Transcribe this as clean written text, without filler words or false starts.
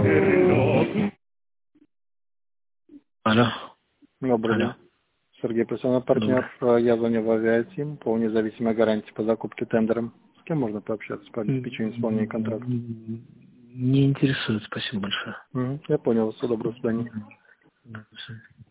Алло. Добрый день. Сергей, профессиональный партнер. Я звоню в Авиатим по независимой гарантии по закупке тендером. С кем можно пообщаться по обеспечению исполнения контракта? Не интересует, спасибо большое. Я понял. Всего доброго, до свидания. До свидания.